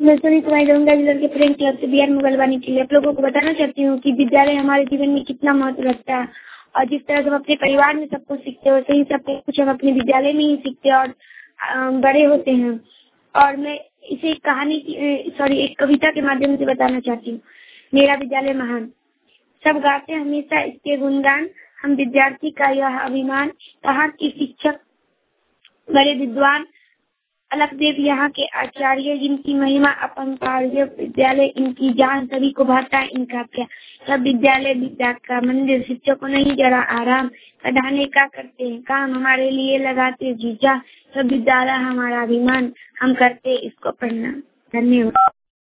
मैं सुनील कुमारी दरभंगा जिला के फ्रेंड क्लब से बी आर मुगलवानी के लिए आप लोगों को बताना चाहती हूँ कि विद्यालय हमारे जीवन में कितना महत्व रखता है। और जिस तरह से हम अपने परिवार में सब कुछ सीखते हैं वैसे ही सब कुछ हम अपने विद्यालय में ही सीखते हैं और बड़े होते हैं। और मैं इसे एक कविता के माध्यम से बताना चाहती हूँ। मेरा विद्यालय महान, सब गाते हमेशा इसके गुणगान, हम विद्यार्थी का यह अभिमान। यहाँ के शिक्षक बड़े विद्वान, अलखदेव यहाँ के आचार्य, जिनकी महिमा अपरंपार। विद्यालय इनकी जान, सभी को भाता है इनका प्यार। सब विद्यालय विद्या का मंदिर, शिक्षकों नहीं जरा आराम, पढ़ाने का करते हैं काम, हमारे लिए लगाते जी जान। सब विद्यालय हमारा अभिमान, हम करते इसको प्रणाम। धन्यवाद।